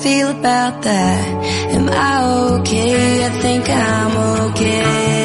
feel about that? Am I okay? I think I'm okay.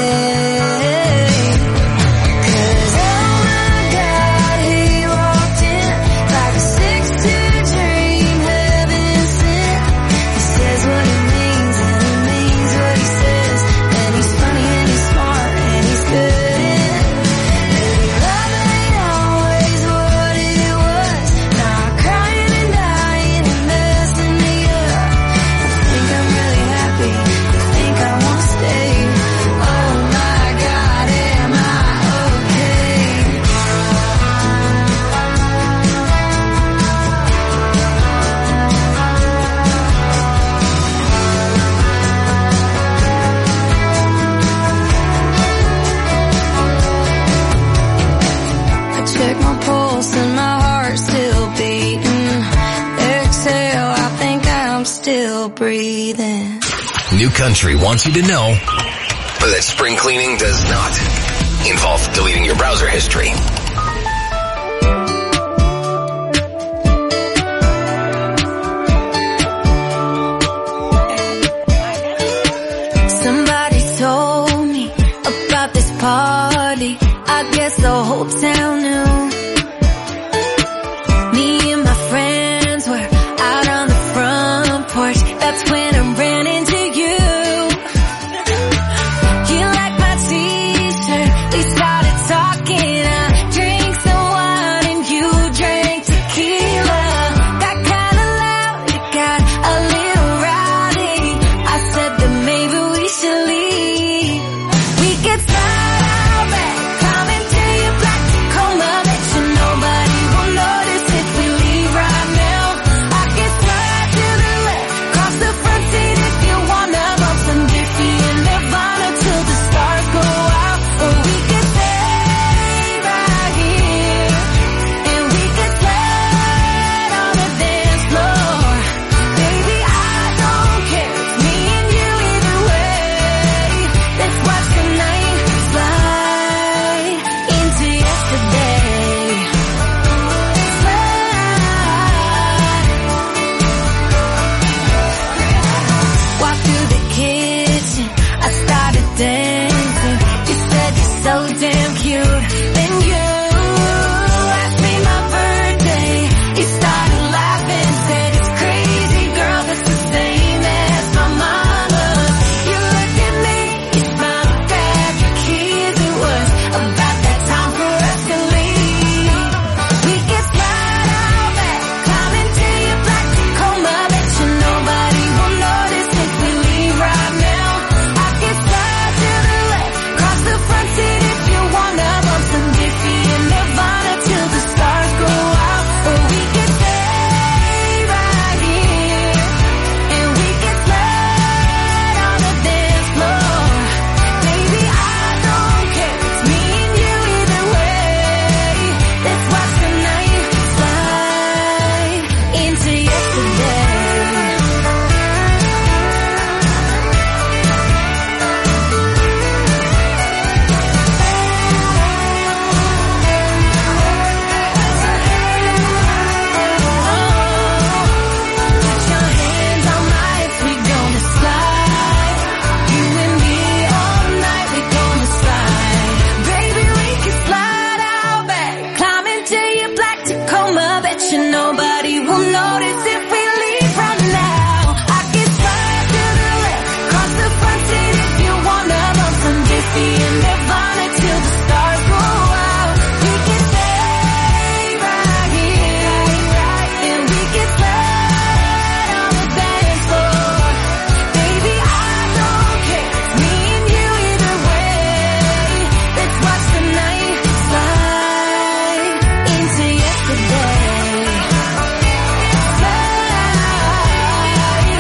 Breathing. New Country wants you to know that spring cleaning does not involve deleting your browser history. Somebody told me about this party. I guess the whole town knew. Me and my friends were out on the front porch. That's when I ran into you. You liked my t-shirt. We started talking. I drank some wine and you drank tequila. Got kinda loud, it got a little rowdy. I said that maybe we should leave. We could start out back, come into your black Tacoma. Bet you nobody will notice if we leave right now. I can slide to the left, cross the front seat if you wanna bump some Diffie and Nirvana till the stars go out. Or we could stay right here and we could slide on the dance floor. Baby, I don't care, it's me and you either way. Let's watch the night slide into yesterday. Walk through the kitchen, I started dancing. You said you're so damn cute. Then you asked me my birthday. You started laughing, said it's crazy, girl, that's the same as my mama's. You looked at me, you smiled, grabbed your keys. It was about that time for us to leave. We could slide out back, climb into your black Tacoma. Bet you nobody will notice if we leave right now. I can slide to the left, cross the front seat if you wanna bump some Diffie and Nirvana till the stars go out. Or we could stay right here and we could slide on the dance floor. Baby, I don't care, it's me and you either way. Let's watch the night slide into yesterday. Put your hands on my hips, we gonna slide. You and me all night, we gonna slide. Baby, we can slide out back, climb into your black Tacoma. Bet you nobody will notice if we leave right now. I can slide to the left, cross the front seat if you wanna bump some Diffie and Nirvana till the stars go out. We can stay right here and we can slide on the dance floor. Baby, I don't care, it's me and you either way. Let's watch the night slide into yesterday. Slide.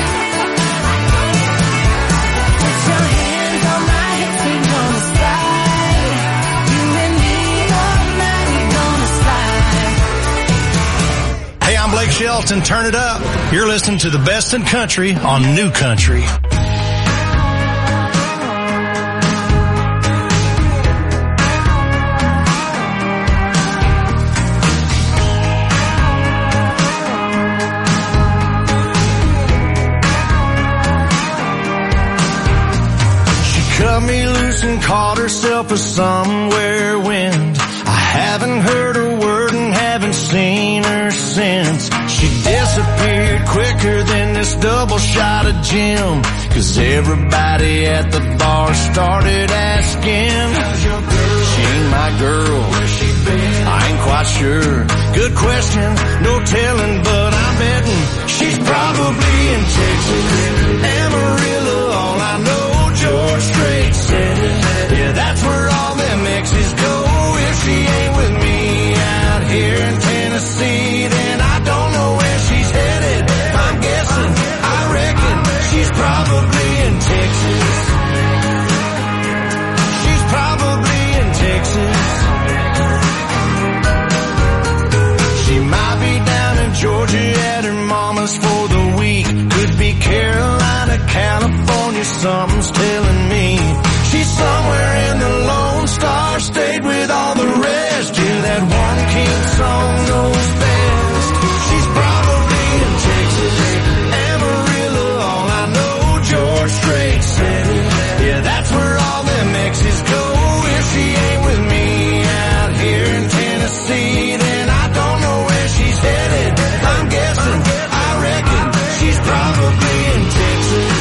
Put your hands on my hips, we gonna slide. You and me all night, we gonna slide. Hey, I'm Blake Shelton. Turn it up. You're listening to the best in country on New Country. cut me loose and caught herself a somewhere wind. I haven't heard a word and haven't seen her since. She disappeared quicker than this double shot of gin, 'cause everybody at the bar started asking, how's your girl? She ain't my girl. Where's she been? I ain't quite sure. Good question, no telling, but I'm betting she's probably in Texas. Amarillo, all I know, George Strait said it. Yeah, that's where all them exes go. If she ain't with me out here in Tennessee, then I don't know where she's headed. I'm guessing, I reckon she's probably in Texas. She's probably in Texas. She might be down in Georgia at her mama's for the week. Could be Carolina, California, something's telling me. She's somewhere in the Lone Star State with all the rest. Yeah, that one king song knows best. She's probably in Texas. Amarillo, all I know, George Strait said it. Yeah, that's where all them exes go. If she ain't with me out here in Tennessee, then I don't know where she's headed. I'm guessing, I reckon she's probably in Texas.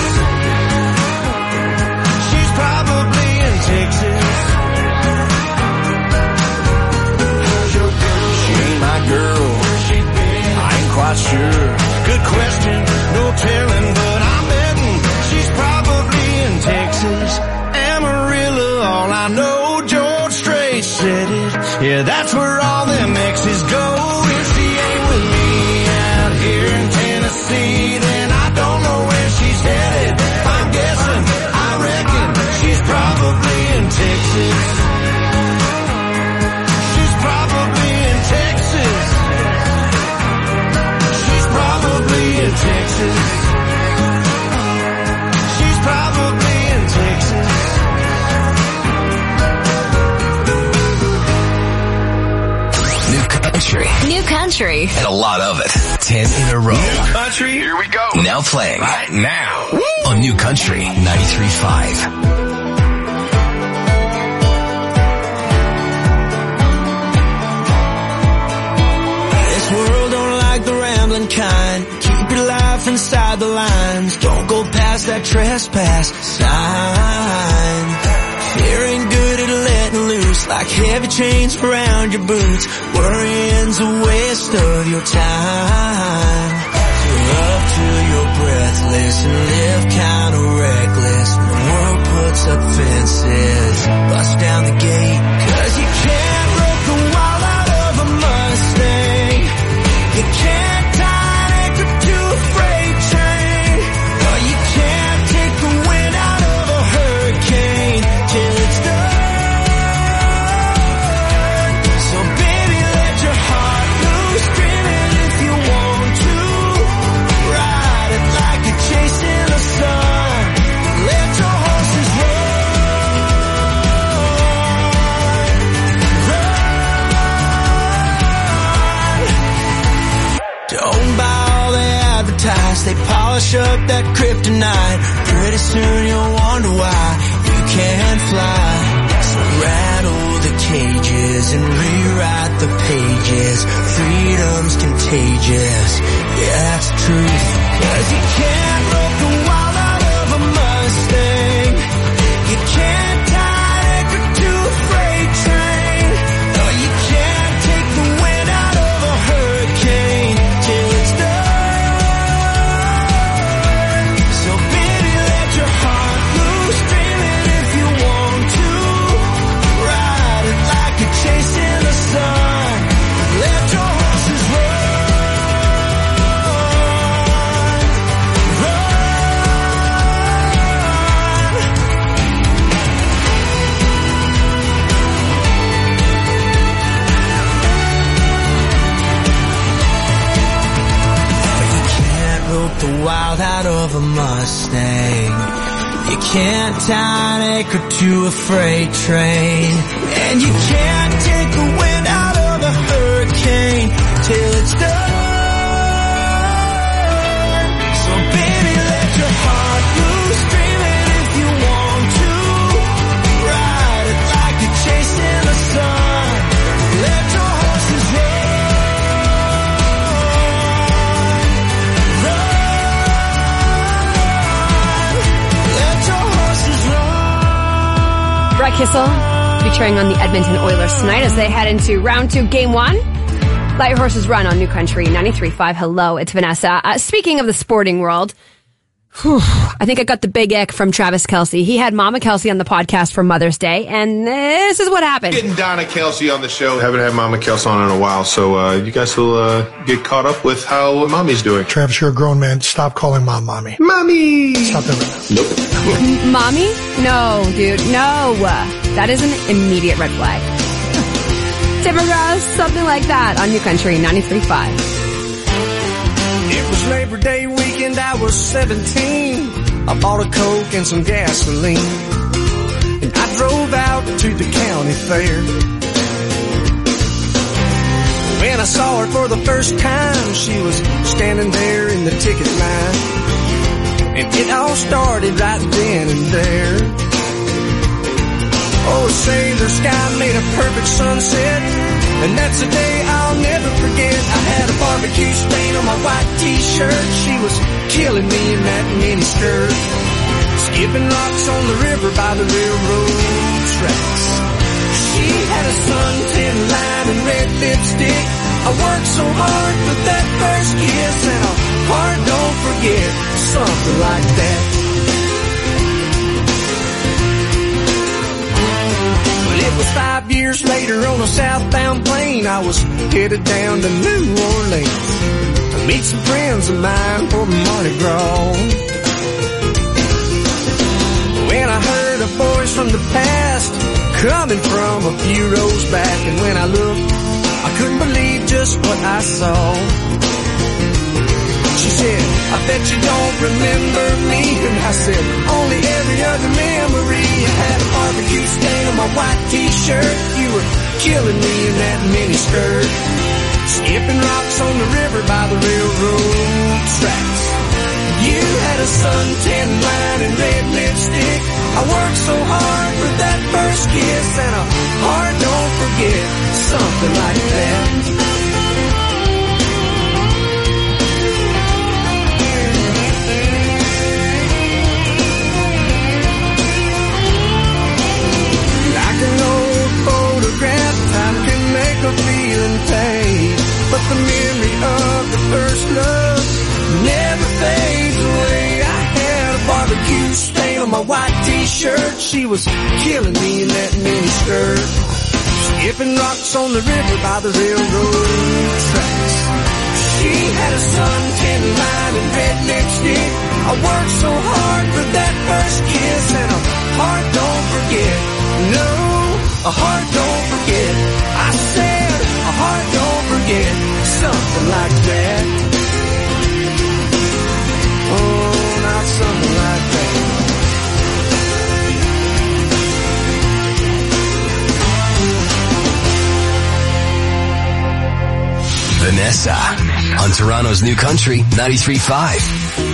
She's probably in Texas. She ain't my girl. I ain't quite sure. Good question, no telling, but I'm betting she's probably in Texas. Amarillo, all I know, George Strait said it. Yeah, that's where all them exes go. If she ain't with me out here in Tennessee, then I don't know where she's headed. I'm guessing, I reckon she's probably in Texas. She's probably in Texas. She's probably in Texas. She's probably in Texas. New country. New country. And a lot of it. 10 in a row. New country, here we go. Now playing. Right now. On New Country 93.5. This world don't like the rambling kind. Keep your life inside the lines. Don't go past that trespass sign. Fear ain't good at letting loose, like heavy chains around your boots. Worrying's a waste of your time. Love till you're breathless and live kinda reckless. When the world puts up fences, bust down the gate. 'Cause you can't rope the wild out of a Mustang. You can't tie an anchor to a freight train. Or you can't take the wind out of a hurricane till it's done. So baby, let your heart loose, scream it if you want to. Ride it like you're chasing the sun. Let your horses run. Don't buy all they advertise. They polish up that kryptonite. Pretty soon you'll wonder why you can't fly. So rattle the cages and rewrite the pages. Freedom's contagious. Yeah, that's the truth. 'Cause you can't rope the wild out of a Mustang. You can't tie an anchor to a freight train. No, you can't take the wind out of a hurricane till it's done. So baby, let your heart loose, scream it if you want to. Ride it like you're chasing the sun. Let your horses run. The wild out of a Mustang. You can't tie an anchor to a freight train. And you can't take the wind out of a hurricane till it's done. So baby, let your heart loose, scream it if you want to. Jack Kissel featuring on the Edmonton Oilers tonight as they head into round 2, game 1. Light Horses Run on New Country 93.5. Hello, it's Vanessa. Speaking of the sporting world, I think I got the big ick from Travis Kelce. He had Mama Kelce on the podcast for Mother's Day, and this is what happened. Getting Donna Kelce on the show. Haven't had Mama Kelce on in a while, so you guys will get caught up with how Mommy's doing. Travis, you're a grown man. Stop calling Mom Mommy. Mommy! Stop that right now. Nope. Mommy? No, dude, no. That is an immediate red flag. Tim McGraw, something like that on New Country 93.5. It was Labor Day weekend, I was 17. I bought a Coke and some gasoline, and I drove out to the county fair. When I saw her for the first time, she was standing there in the ticket line, and it all started right then and there. Oh, say the sky made a perfect sunset, and that's a day I'll never forget. I had a barbecue stain on my white t-shirt. She was killing me in that mini skirt, skipping rocks on the river by the railroad tracks. She had a suntan line and red lipstick. I worked so hard for that first kiss, and a heart don't forget, something like that. It was 5 years later on a southbound plane. I was headed down to New Orleans to meet some friends of mine for Mardi Gras. When I heard a voice from the past coming from a few rows back, and when I looked, I couldn't believe just what I saw. She said, I bet you don't remember me. And I said, only every other memory. I had a barbecue stain on my white t-shirt. You were killing me in that mini skirt, skipping rocks on the river by the railroad tracks. You had a suntan line and red lipstick. I worked so hard for that first kiss, and a heart don't forget, something like that. Time can make a feeling fade, but the memory of the first love never fades away. I had a barbecue stain on my white t-shirt. She was killing me in that mini skirt, skipping rocks on the river by the railroad tracks. She had a suntan line and red lipstick. I worked so hard for that first kiss, and a heart don't forget. No, a heart don't forget. I said, a heart don't forget, something like that. Oh, not something like that. Vanessa on Toronto's New Country 93.5.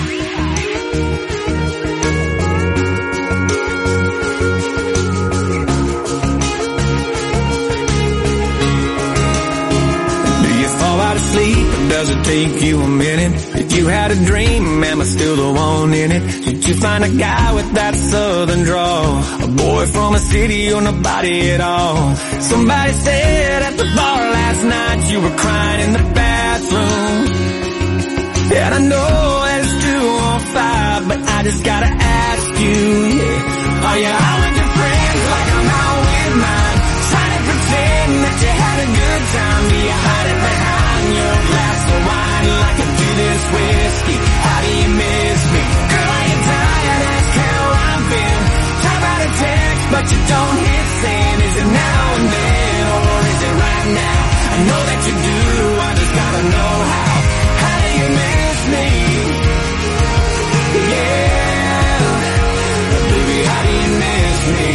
Does it take you a minute? If you had a dream, am I still the one in it? Did you find a guy with that southern drawl? A boy from a city or nobody at all? Somebody said at the bar last night you were crying in the bathroom. And I know it's 2:05, but I just gotta ask you, yeah. Are you out with your friends like I'm out with mine? Trying to pretend that you had a good time. Do you hide it behind your glass of wine like I do this whiskey? How do you miss me? Girl, are you tired? Ask how I've been. Try to write a text, but you don't hit send. Is it now and then, or is it right now? I know that you do, I just gotta know how. How do you miss me? Yeah, baby, how do you miss me?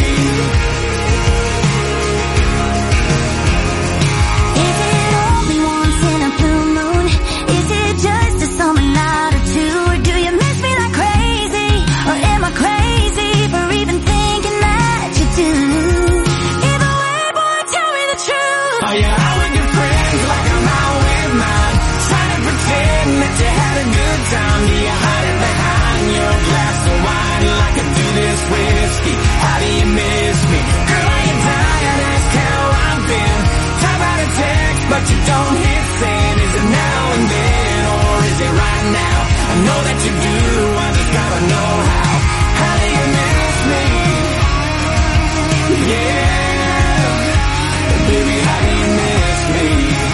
Whiskey, how do you miss me? but you don't hit send. Is it now and then, or is it right now? I know that you do, I just gotta know how. How do you miss me? Yeah, baby, how do you miss me?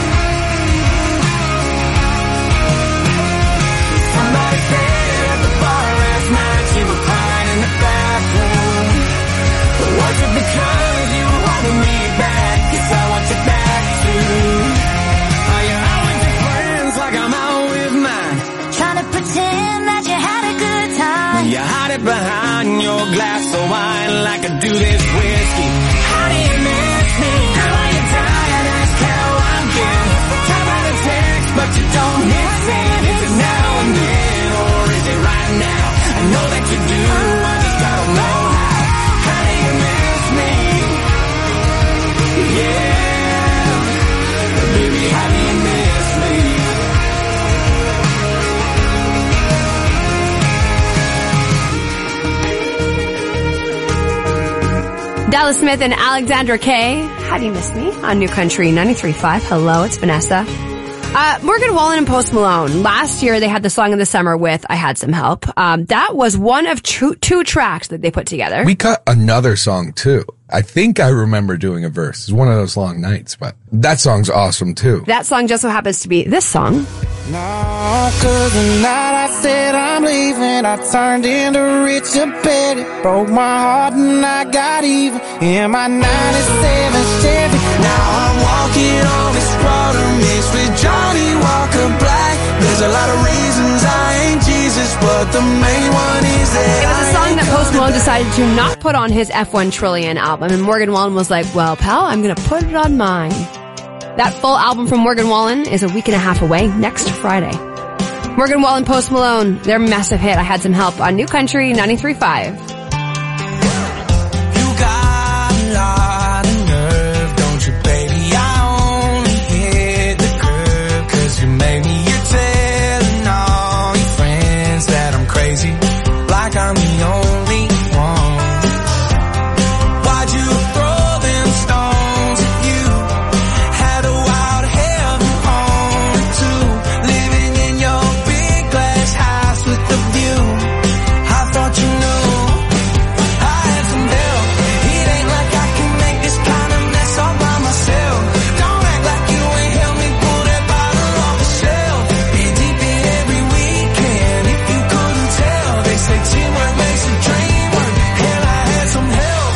Somebody said at the bar last night you were crying in the bathroom. Was it because you were holding me back? Guess I want you back too. Are you out with your friends like I'm out with mine? Trying to pretend that you had a good time. You hide it behind your glass of wine like I do this whiskey. How do you miss me? Girl, are you tired? Ask how I'm getting. Try by the text, but you don't hit send. Is it now and then, or is it right now? I know that you do, I just gotta know how. How do you miss me? Yeah, baby, how do you miss me? Dallas Smith and Alexandra Kay. How do you miss me? On New Country 93.5. Hello, it's Vanessa. Morgan Wallen and Post Malone. Last year they had the song of the summer with I Had Some Help. That was one of two tracks that they put together. We cut another song too. I think I remember doing a verse. It's one of those long nights, but that song's awesome too. That song just so happens to be this song. No, 'cause the night I said I'm leaving, I turned into Richard Petty. Broke my heart and I got even in my 97 Chevy. Now I'm walking on this water mixed with Johnny Walker Black. There's a lot of reasons I ain't Jesus, but the main one is that it was a song that Post Malone decided to not put on his F1 Trillion album, and Morgan Wallen was like, well, pal, I'm gonna put it on mine. That full album from Morgan Wallen is a week and a half away, next Friday. Morgan Wallen, Post Malone, their massive hit, I Had Some Help, on New Country 93.5. You got a lot of nerve, don't you, baby? I only hit the curb 'cause you made me. You're telling all your friends that I'm crazy, like I'm the only one. Why'd you throw them stones at you? Had a wild heaven on it too. Living in your big glass house with the view. I thought you knew I had some help. It ain't like I can make this kind of mess all by myself. Don't act like you ain't helped me pull that bottle off the shelf. Been deep in every weekend, if you couldn't tell. They say teamwork makes the dream work. Hell, I had some help.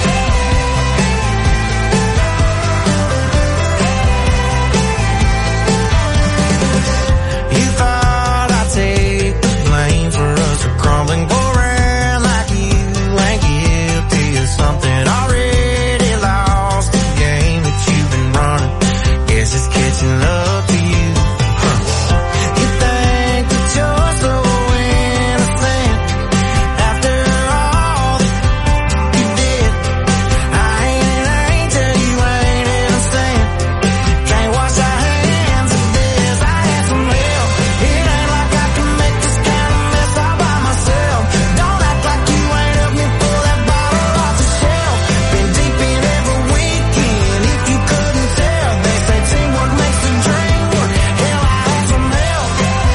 You thought I'd take the blame for us to crumbling, go around like you ain't guilty of something already lost. The game that you've been running, guess it's catching up to you. You think that you're so innocent after all that you did. I ain't an angel, you ain't innocent. Can't wash our hands of this. I had some help. It ain't like I can make this kind of mess all by myself. Don't act like you ain't helped me pull that bottle off the shelf. Been deep in every weekend, if you couldn't tell. They say teamwork makes the dream work. Hell, I had some help.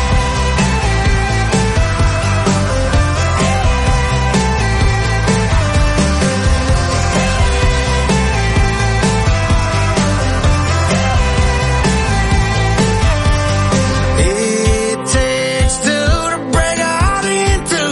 It takes two to break a heart in two.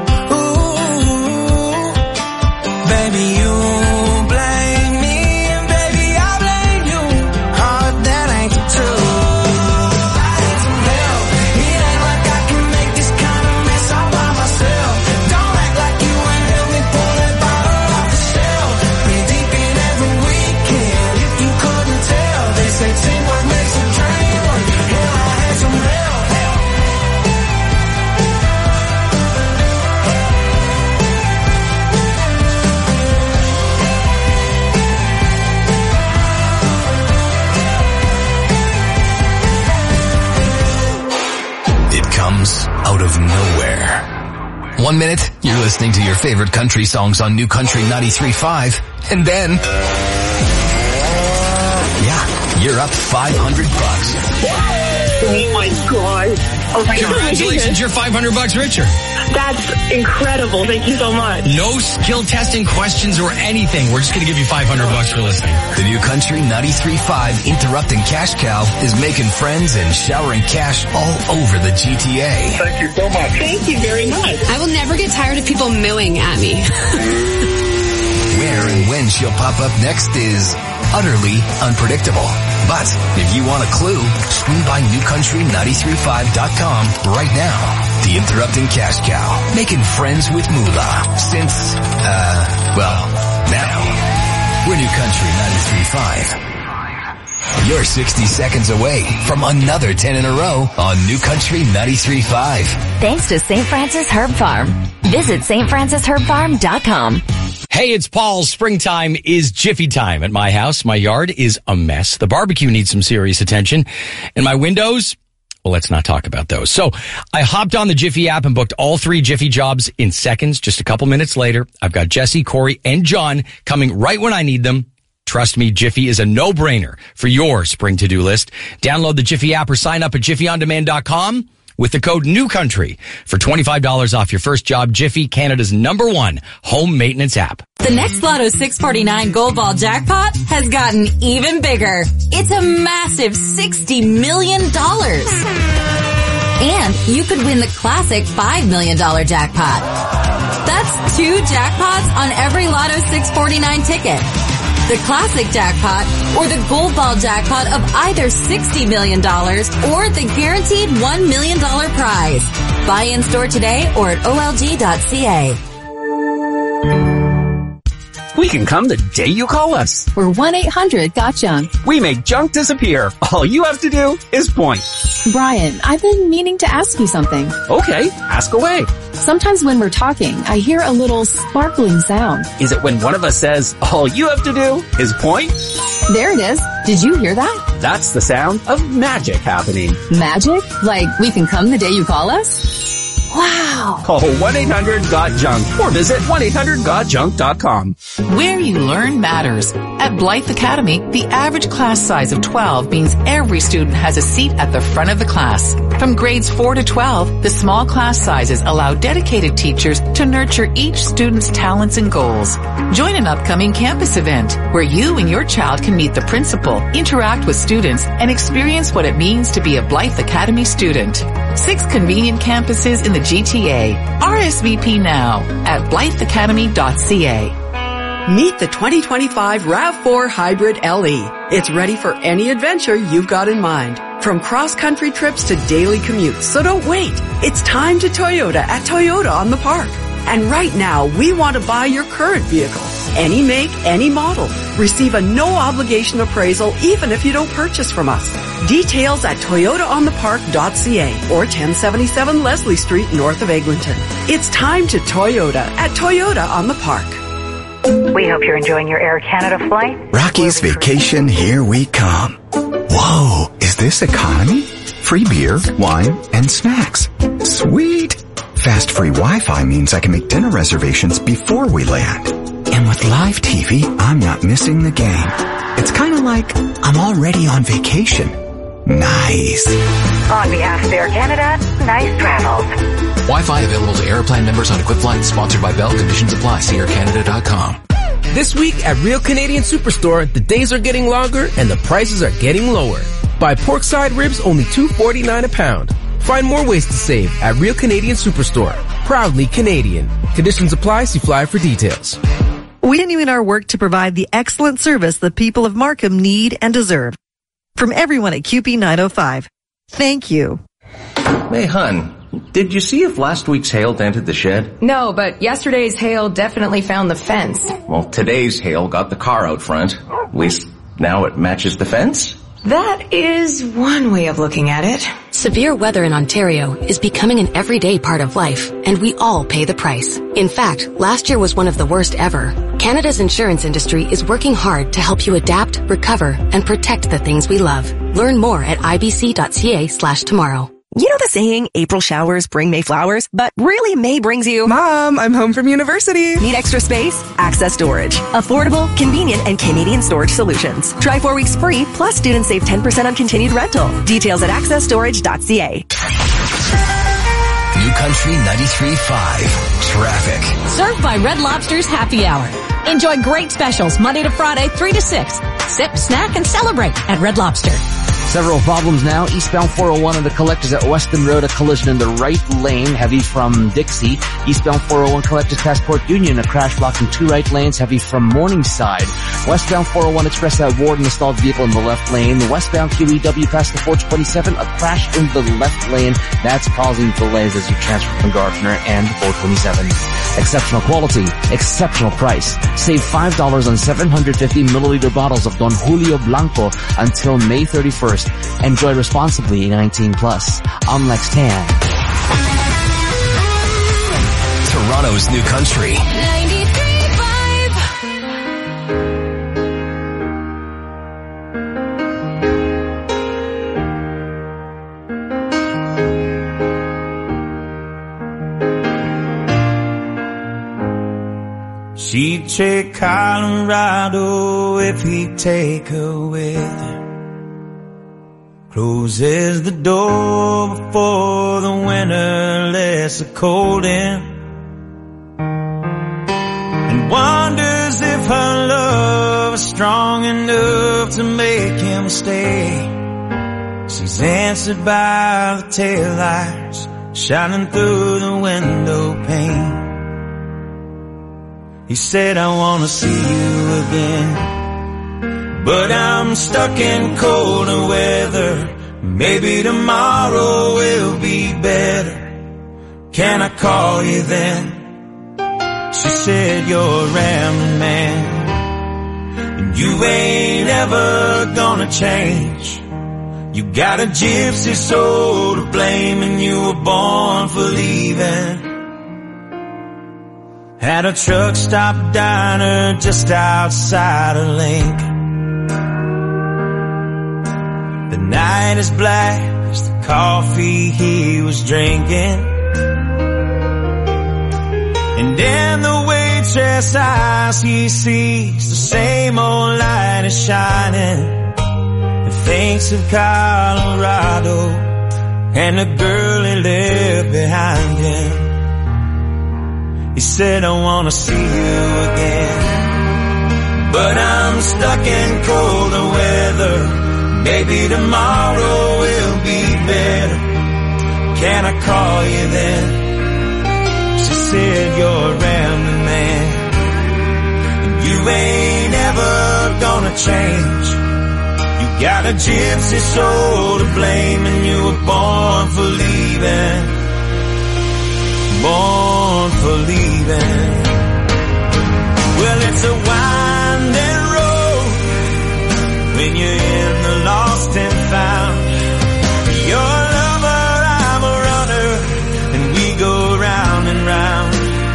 Ooh, baby, you blame me, and baby, I blame you. Oh, that ain't the truth. I had some help. It ain't like I can make this kind of mess all by myself. Don't act like you ain't helped me pull that bottle off the shelf. Been deep in every weekend, if you couldn't tell. They say teamwork makes the dream work. Hell, I had some help. It comes out of nowhere. 1 minute, you're listening to your favorite country songs on New Country 93.5, and then, yeah, you're up $500. Oh my God. Oh my God. Congratulations, you're $500 richer. That's incredible. Thank you so much. No skill testing questions or anything. We're just going to give you $500 for listening. The new Country 93.5 Interrupting Cash Cow is making friends and showering cash all over the GTA. Thank you so much. Thank you very much. I will never get tired of people mooing at me. Where and when she'll pop up next is utterly unpredictable. But if you want a clue, swing by newcountry935.com right now. The Interrupting Cash Cow, making friends with Moolah since, now. We're New Country 93.5. You're 60 seconds away from another 10 in a row on New Country 93.5. Thanks to St. Francis Herb Farm. Visit stfrancisherbfarm.com. Hey, it's Paul. Springtime is Jiffy time at my house. My yard is a mess. The barbecue needs some serious attention. And my windows, well, let's not talk about those. So I hopped on the Jiffy app and booked all 3 Jiffy jobs in seconds. Just a couple minutes later, I've got Jesse, Corey, and John coming right when I need them. Trust me, Jiffy is a no-brainer for your spring to-do list. Download the Jiffy app or sign up at jiffyondemand.com. with the code NEWCOUNTRY for $25 off your first job. Jiffy, Canada's #1 home maintenance app. The next Lotto 649 Gold Ball jackpot has gotten even bigger. It's a massive $60 million. And you could win the classic $5 million jackpot. That's 2 jackpots on every Lotto 649 ticket. The classic jackpot or the gold ball jackpot of either $60 million or the guaranteed $1 million prize. Buy in store today or at olg.ca. We can come the day you call us. We're 1-800-GOT-JUNK. We make junk disappear. All you have to do is point. Brian, I've been meaning to ask you something. Okay, ask away. Sometimes when we're talking, I hear a little sparkling sound. Is it when one of us says, all you have to do is point? There it is. Did you hear that? That's the sound of magic happening. Magic? Like we can come the day you call us? Wow. Call 1-800-GOT-JUNK or visit 1-800-GOT-JUNK.com. Where you learn matters. At Blythe Academy, the average class size of 12 means every student has a seat at the front of the class. From grades 4 to 12, the small class sizes allow dedicated teachers to nurture each student's talents and goals. Join an upcoming campus event where you and your child can meet the principal, interact with students, and experience what it means to be a Blythe Academy student. 6 convenient campuses in the GTA. RSVP now at blytheacademy.ca. Meet the 2025 RAV4 Hybrid LE. It's ready for any adventure you've got in mind. From cross-country trips to daily commutes. So don't wait. It's time to Toyota at Toyota on the Park. And right now, we want to buy your current vehicle. Any make, any model. Receive a no-obligation appraisal even if you don't purchase from us. Details at toyotaonthepark.ca or 1077 Leslie Street north of Eglinton. It's time to Toyota at Toyota on the Park. We hope you're enjoying your Air Canada flight. Rocky's Vacation, here we come. Whoa, is this economy? Free beer, wine, and snacks. Sweet. Fast free Wi-Fi means I can make dinner reservations before we land. And with live TV, I'm not missing the game. It's kind of like I'm already on vacation. Nice. On behalf of Air Canada, nice travels. Wi-Fi available to Airplane members on equipped flights. Sponsored by Bell. Conditions apply. See aircanada.com. This week at Real Canadian Superstore, the days are getting longer and the prices are getting lower. Buy porkside ribs only $2.49 a pound. Find more ways to save at Real Canadian Superstore. Proudly Canadian. Conditions apply. See flyer for details. We continue in our work to provide the excellent service the people of Markham need and deserve. From everyone at QP 905, thank you. Hey, hun, did you see if last week's hail dented the shed? No, but yesterday's hail definitely found the fence. Well, today's hail got the car out front. At least now it matches the fence. That is one way of looking at it. Severe weather in Ontario is becoming an everyday part of life, and we all pay the price. In fact, last year was one of the worst ever. Canada's insurance industry is working hard to help you adapt, recover, and protect the things we love. Learn more at ibc.ca/tomorrow. You know the saying, April showers bring May flowers, but really May brings you... Mom, I'm home from university. Need extra space? Access Storage. Affordable, convenient, and Canadian storage solutions. Try 4 weeks free, plus students save 10% on continued rental. Details at accessstorage.ca. New Country 93.5 Traffic. Served by Red Lobster's Happy Hour. Enjoy great specials Monday to Friday, 3 to 6. Sip, snack, and celebrate at Red Lobster. Several problems now. Eastbound 401 and the collectors at Weston Road, a collision in the right lane, heavy from Dixie. Eastbound 401 collectors past Port Union, a crash blocking 2 right lanes, heavy from Morningside. Westbound 401 express at Warden, a stalled vehicle in the left lane. Westbound QEW past the 427, a crash in the left lane. That's causing delays as you transfer from Gartner and 427. Exceptional quality, exceptional price. Save $5 on 750 milliliter bottles of Don Julio Blanco until May 31st. Enjoy responsibly, 19 plus. On Lex Tan. Toronto's New Country. 93.5. She'd take Colorado if he'd take her with him. Closes the door before the winter lets the cold in, and wonders if her love is strong enough to make him stay. She's answered by the taillights shining through the window pane. He said, I wanna see you again, but I'm stuck in colder weather. Maybe tomorrow will be better. Can I call you then? She said, you're a rambling man, and you ain't ever gonna change. You got a gypsy soul to blame, and you were born for leaving. At a truck stop diner just outside of Lincoln. The night is black as the coffee he was drinking, and in the waitress' eyes he sees the same old light is shining, and thinks of Colorado and the girl he left behind him. He said, I wanna see you again, but I'm stuck in colder weather. Maybe tomorrow will be better. Can I call you then? She said, you're a rambling man, and you ain't ever gonna change. You got a gypsy soul to blame, and you were born for leaving. Born for leaving. Well, it's a winding road when you're in the lost and found. You're a lover, I'm a runner, and we go round and round.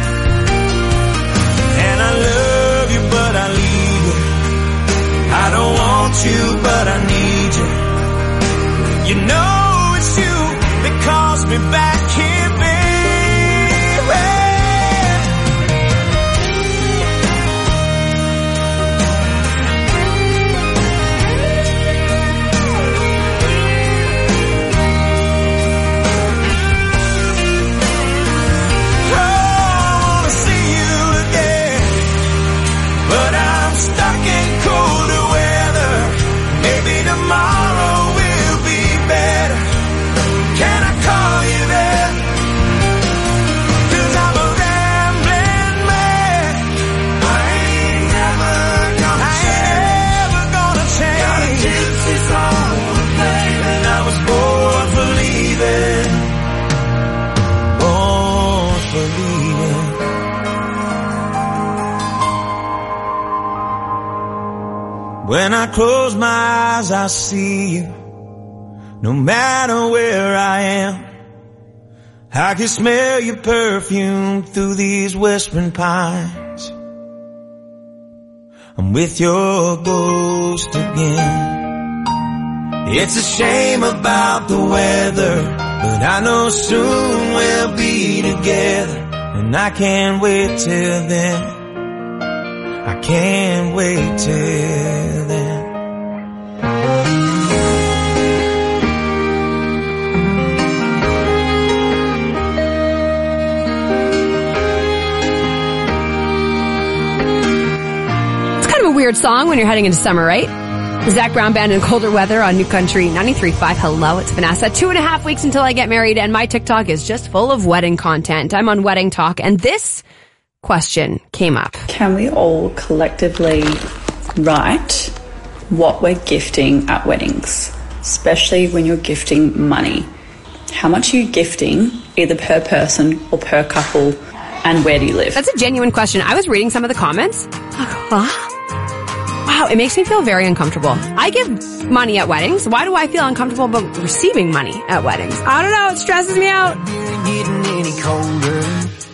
And I love you, but I leave you. I don't want you, but I need you. You know it's you that calls me back here, baby. When I close my eyes, I see you. No matter where I am, I can smell your perfume through these whispering pines. I'm with your ghost again. It's a shame about the weather. but I know soon we'll be together, and I can't wait till then. I can't wait till then. Weird song when you're heading into summer, right? The Zac Brown Band in colder weather on New Country 93.5. Hello, it's Vanessa. 2.5 weeks until I get married, and my TikTok is just full of wedding content. I'm on Wedding Talk, and this question came up. Can we all collectively write what we're gifting at weddings, especially when you're gifting money? How much are you gifting, either per person or per couple, and where do you live? That's a genuine question. I was reading some of the comments. Wow, it makes me feel very uncomfortable. I give money at weddings. Why do I feel uncomfortable about receiving money at weddings? I don't know. It stresses me out. Getting any colder,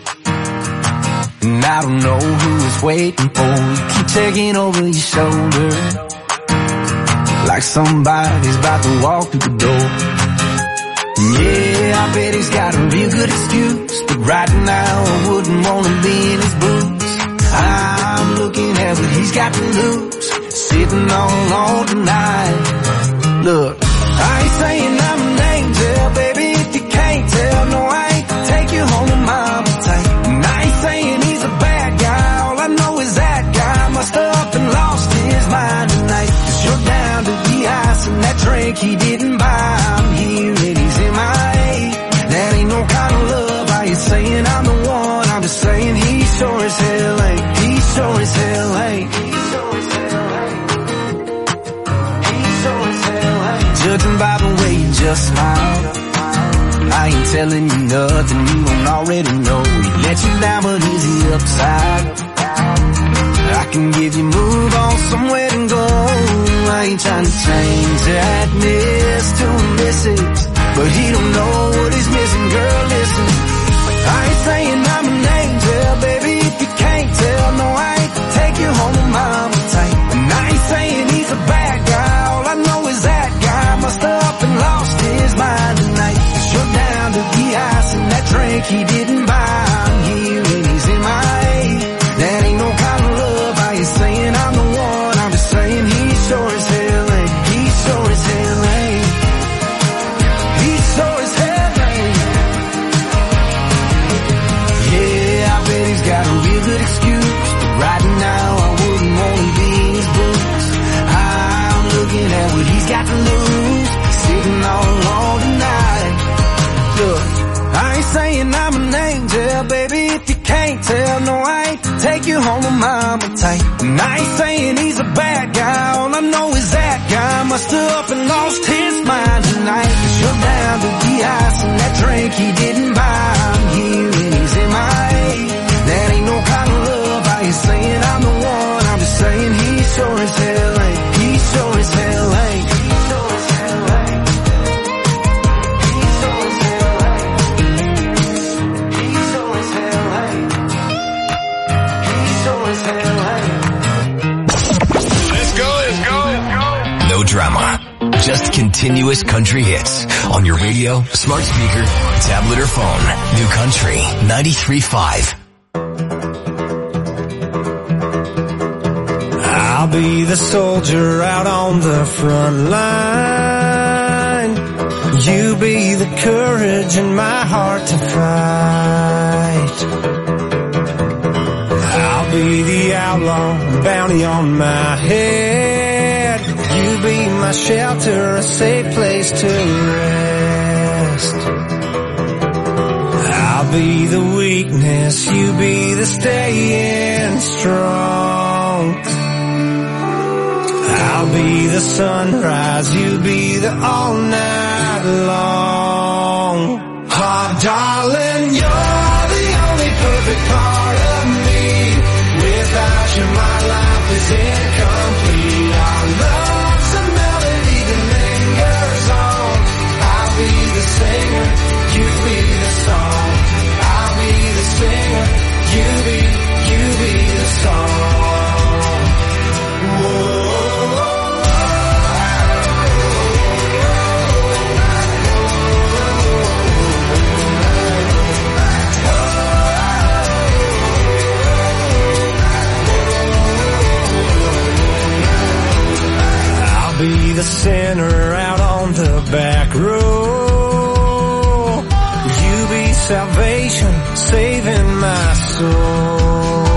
and I don't know who is waiting for you. Keep taking over your shoulder, like somebody's about to walk through the door. Yeah, I bet he's got a real good excuse, but right now I wouldn't want to be in his boots. I'm looking at what he's got to lose, sitting all on tonight. Look, I ain't saying I'm an angel, baby, if you can't tell. No, I ain't take you home to mama tight. And I ain't saying he's a bad guy, all I know is that guy must have up and lost his mind tonight. 'Cause you're down to the ice and that drink he didn't buy. I'm here and he's MIA. That ain't no kind of love. I ain't saying I'm the one, I'm just saying he sure as hell ain't. He sure as hell ain't. Judging by the way you just smiled, I ain't telling you nothing you don't already know. He let you down, but is he upside? I can give you move on somewhere to go. I ain't trying to change that miss to a missus, but he don't know what he's missing, girl, listen. I ain't saying I'm an angel, baby, if you can't tell. No, I ain't take you home with mama tight. And I ain't saying he's a bad guy, all I know is that guy must have up and lost his mind tonight. 'Cause you're down to the ice and that drink he didn't buy. I'm here and he's MIA. That ain't no kind of love. I ain't saying I'm the one, I'm just saying he sure as hell ain't. He sure as hell ain't. He sure as hell ain't. Yeah, I bet he's got a real good excuse, but right now I wouldn't want to be in his boots. I'm looking at what he's got to lose, sitting all alone tonight. Look, I ain't saying I'm an angel, baby, if you can't tell. No, I ain't take you home with mama tight. And I ain't saying he's a bad guy, all I know is that guy must have up and lost his mind tonight. 'Cause you're down to the ice and that drink he didn't buy. I'm here and he's MIA. That ain't no kind of love. I ain't saying I'm the one, I'm just saying he sure as hell ain't. He sure as hell ain't. No drama. Just continuous country hits on your radio, smart speaker, tablet, or phone. New Country 93.5. I'll be the soldier out on the front line. You be the courage in my heart to fight. I'll be the outlaw, bounty on my head. You be my shelter, a safe place to rest. I'll be the weakness, you be the staying strong. I'll be the sunrise, you be the all night long. Oh, darling, you're the only perfect part of me. Without you, my life is incomplete. Our love's a melody that lingers on. I'll be the singer, you be the song. I'll be the singer, you be the song. Whoa. sinner out on the back road. You be salvation, saving my soul.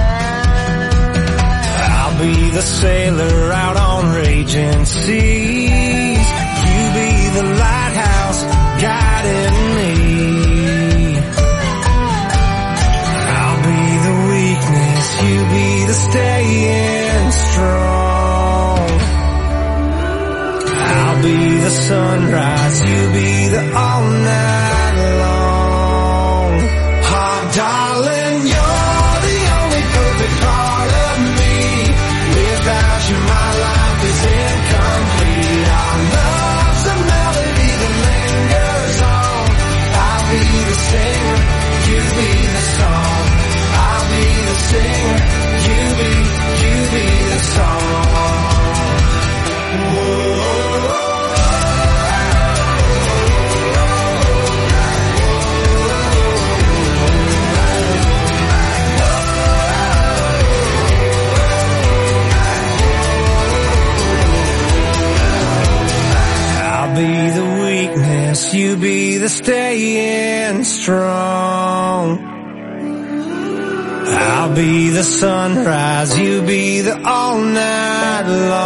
I'll be the sailor out on raging seas. You be the lighthouse guiding me. I'll be the weakness, you be the staying strong. I'll be the sunrise, you be the all night long. Oh, darling, you're the only perfect part of me. Without you, my life is incomplete. Our love's a melody that lingers on. I'll be the singer, you be the song. I'll be the singer, you be the song. Whoa. I'll be the weakness, you be the staying strong. I'll be the sunrise, you be the all night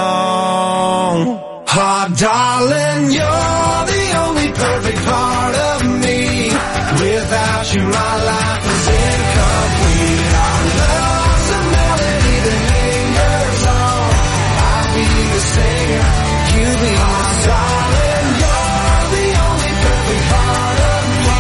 long. Oh, darling, you're the only perfect part of me. Without you, my life is incomplete. Our love's a melody that lingers on. I'll be the singer, you be the darling, you're the only perfect part of me.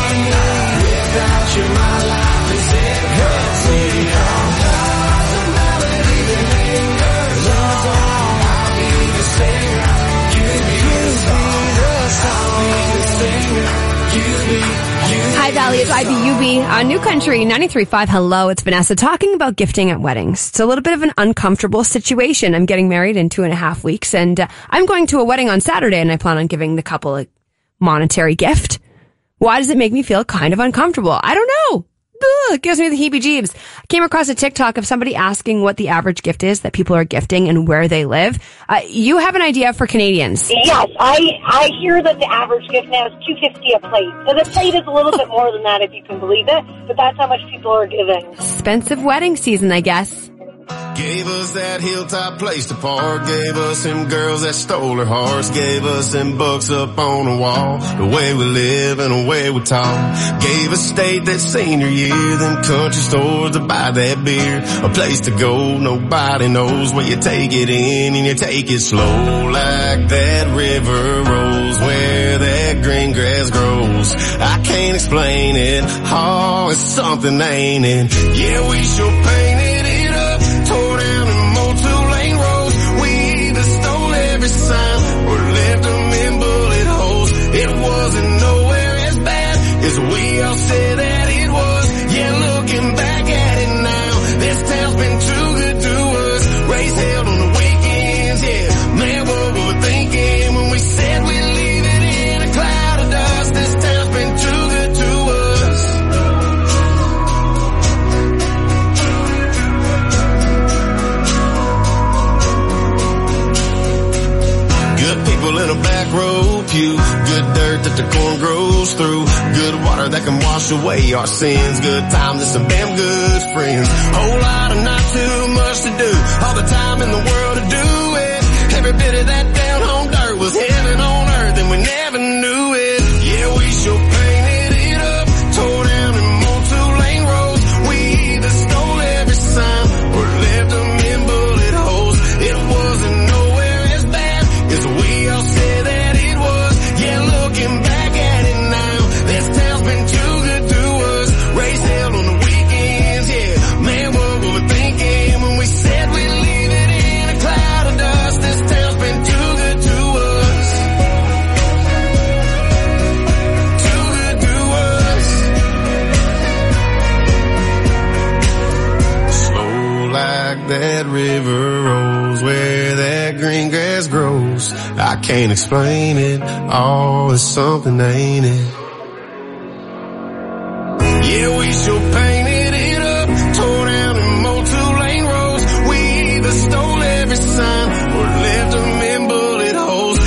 Without you, my life is incomplete. Our love's a melody that lingers on. I'll be the singer, you be the song. I'll be the singer, you be. Hi Valley, it's IBUB on New Country 93.5. Hello, it's Vanessa talking about gifting at weddings. It's a little bit of an uncomfortable situation. I'm getting married in 2.5 weeks, and I'm going to a wedding on Saturday, and I plan on giving the couple a monetary gift. Why does it make me feel kind of uncomfortable? I don't know. Ugh, it gives me the heebie-jeebs. I came across a TikTok of somebody asking what the average gift is that people are gifting and where they live. You have an idea for Canadians? Yes, I hear that the average gift now is $2.50 a plate. So the plate is a little bit more than that, if you can believe it, but that's how much people are giving. Expensive wedding season, I guess. Gave us that hilltop place to park. Gave us them girls that stole her hearts. Gave us them books up on the wall. The way we live and the way we talk. Gave us state that senior year. Them country stores to buy that beer. A place to go, nobody knows where you take it in and you take it slow. Like that river rolls where that green grass grows. I can't explain it. Oh, it's something, ain't it? Yeah, we sure painted it up. Tore down and mowed 2-lane roads. We either stole every sign or left them in bullet holes. It wasn't nowhere as bad as we all said that it was. Yeah, looking back at it now, this town's been too good to us. Race held on the weekends, yeah. Man, what we were thinking when we said we'd leave it in a cloud of dust. This town's been too good to us. Good people in a back row pew. Good dirt that the corn grows through. Good water that can wash away our sins. Good times and some damn good friends. Whole lot of not too much to do. All the time in the world to do it. Every bit of that down home dirt was heaven on earth and we never knew it. Yeah, we sure painted it up. Tore down and mowed 2-lane roads. We either stole every sign or left them in bullet holes. It wasn't nowhere as bad as we all said that it was. Yeah, looking back at it now, this town's been too good to us. Race held on the weekends, yeah. Man, what we were thinking when we said we'd leave it in a cloud of dust. This town's been too good to us. Too good to us. Slow like that river rolls where that green grass grows. I can't explain it. Oh, it's something, ain't it? Yeah, we sure painted it up. Tore down and mowed 2-lane roads. We either stole every sign or left them in bullet holes.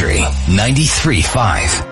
Country 93.5.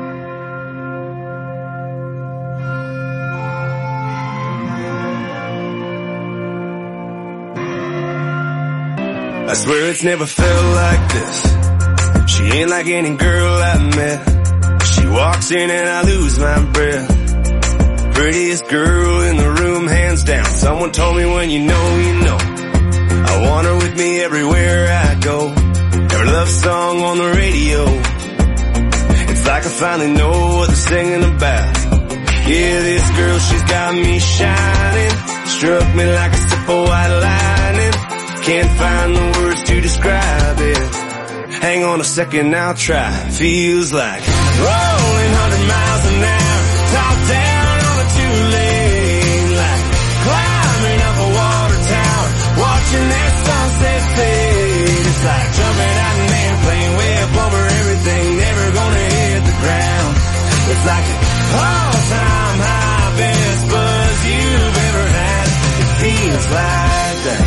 I swear it's never felt like this. She ain't like any girl I met. She walks in and I lose my breath. Prettiest girl in the room, hands down. Someone told me when you know, you know. I want her with me everywhere I go. Her love song on the radio. It's like I finally know what they're singing about. Yeah, this girl, she's got me shining. Struck me like a sip of white lightning. Can't find the words to describe it. Hang on a second, I'll try. Feels like rolling 100 miles an hour, top down on a two-lane, like climbing up a water tower, watching that sunset fade. It's like jumping out an airplane, way up over everything, never gonna hit the ground. It's like an all-time high, best buzz you've ever had. It feels like that.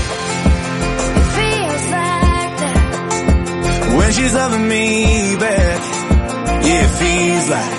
When she's loving me back, yeah, it feels like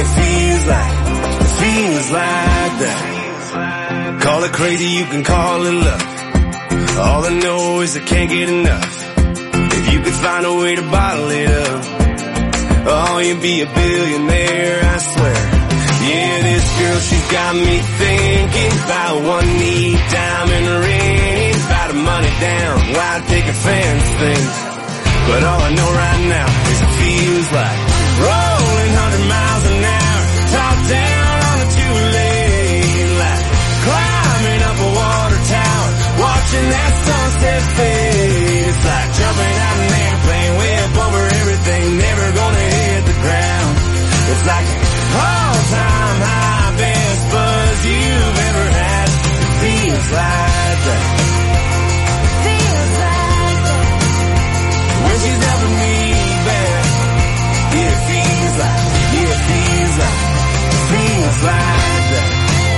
that. Call it crazy, you can call it love. All I know is I can't get enough. If you could find a way to bottle it up, oh, you'd be a billionaire, I swear. Yeah, this girl, she's got me thinking about one neat diamond ring, about her money down, why take a fancy thing? But all I know right now is it feels like rolling 100 miles an hour, top down on a two-lane, like climbing up a water tower, watching that sunset fade. It's like jumping out an airplane, way up over everything, never gonna hit the ground. It's like an all-time high, best buzz you've ever had. It feels like that. When she's loving me back, yeah, it feels like that.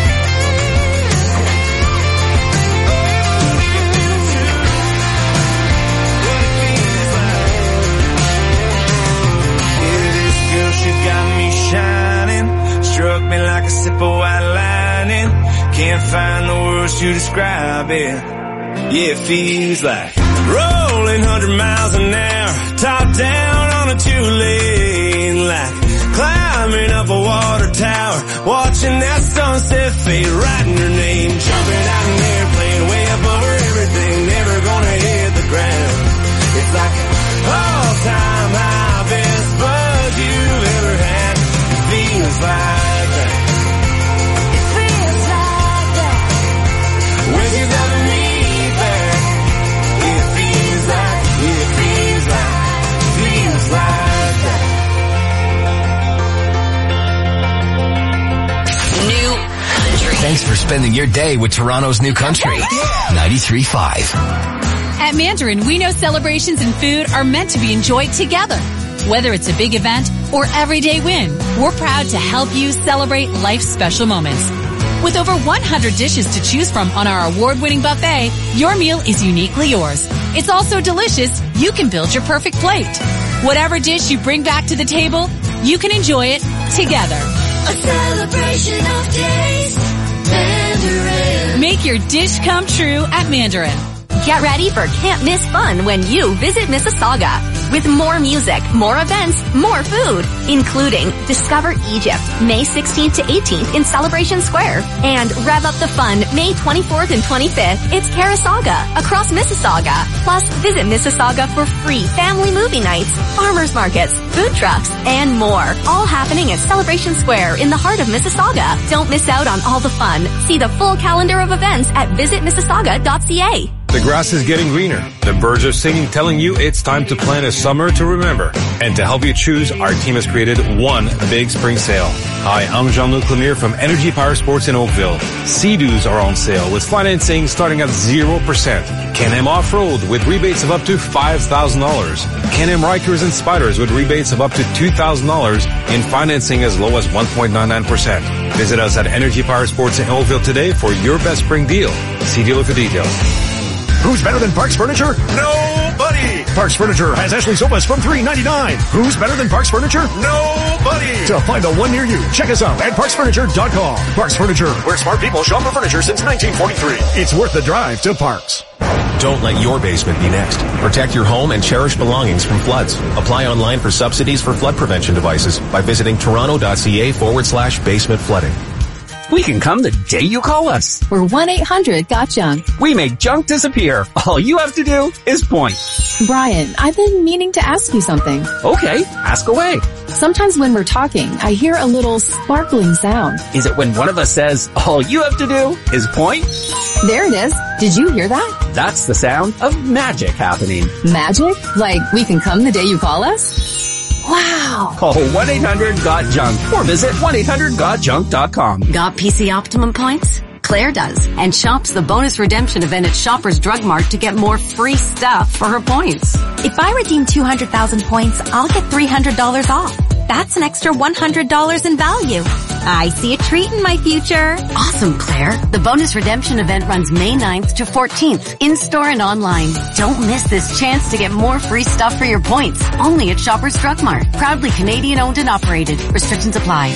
Yeah, this girl, she got me shining, struck me like a sip of white lightning. Can't find the words to describe it. Yeah, it feels like rolling 100 miles an hour, top down on a two-lane, like climbing up a water tower, watching that sunset fade, writing her name, jumping out an airplane, way up over everything, never gonna hit the ground. It's like an all-time high, best buzz you've ever had. It feels like that. It feels like that. When she's loving me back, it feels like that. New Country. Thanks for spending your day with Toronto's New Country 93.5. At Mandarin, we know celebrations and food are meant to be enjoyed together. Whether it's a big event or everyday win, we're proud to help you celebrate life's special moments. With over 100 dishes to choose from on our award-winning buffet, your meal is uniquely yours. It's also delicious. You can build your perfect plate. Whatever dish you bring back to the table, you can enjoy it together. A celebration of taste, Mandarin. Make your dish come true at Mandarin. Get ready for can't miss fun when you visit Mississauga. With more music, more events, more food, including Discover Egypt, May 16th to 18th in Celebration Square. And Rev Up the Fun, May 24th and 25th. It's Carasaga across Mississauga. Plus, visit Mississauga for free family movie nights, farmers markets, food trucks, and more. All happening at Celebration Square in the heart of Mississauga. Don't miss out on all the fun. See the full calendar of events at visitmississauga.ca. The grass is getting greener. The birds are singing, telling you it's time to plan a summer to remember. And to help you choose, our team has created one big spring sale. Hi, I'm Jean-Luc Lemire from Energy Power Sports in Oakville. Sea-Doos are on sale with financing starting at 0%. Can-Am Off-Road with rebates of up to $5,000. Can-Am Rikers and Spiders with rebates of up to $2,000 in financing as low as 1.99%. Visit us at Energy Power Sports in Oakville today for your best spring deal. See dealer for details. Who's better than Parks Furniture? Nobody! Parks Furniture has Ashley sofas from $399. Who's better than Parks Furniture? Nobody! To find the one near you, check us out at parksfurniture.com. Parks Furniture, where smart people shop for furniture since 1943. It's worth the drive to Parks. Don't let your basement be next. Protect your home and cherished belongings from floods. Apply online for subsidies for flood prevention devices by visiting toronto.ca/basement flooding. We can come the day you call us. We're 1-800-GOT-JUNK. We make junk disappear. All you have to do is point. Brian, I've been meaning to ask you something. Okay, ask away. Sometimes when we're talking, I hear a little sparkling sound. Is it when one of us says, all you have to do is point? There it is. Did you hear that? That's the sound of magic happening. Magic? Like we can come the day you call us? Wow. Call 1-800-GOT-JUNK or visit 1-800-GOT-JUNK.com. Got PC Optimum points? Claire does, and shops the bonus redemption event at Shoppers Drug Mart to get more free stuff for her points. If I redeem 200,000 points, I'll get $300 off. That's an extra $100 in value. I see a treat in my future. Awesome, Claire. The bonus redemption event runs May 9th to 14th, in-store and online. Don't miss this chance to get more free stuff for your points. Only at Shoppers Drug Mart. Proudly Canadian owned and operated. Restrictions apply.